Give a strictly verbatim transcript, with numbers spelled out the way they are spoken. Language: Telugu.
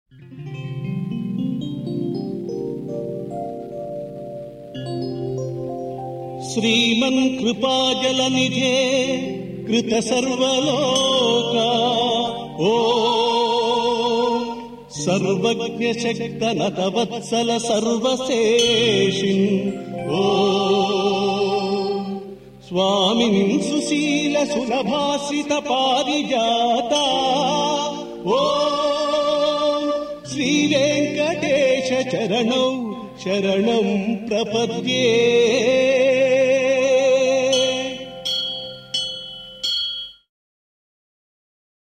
శ్రీమన్ కృపాజలనిధే కృత సర్వలోకా ఓ సర్వజ్ఞ శక్త నతవత్సల సర్వశేషిన్ ఓ స్వామినిం సుశీల సులభాసిత పారిజాత ఓ శ్రీ వెంకటేశ చరణౌ శరణం ప్రపద్యే.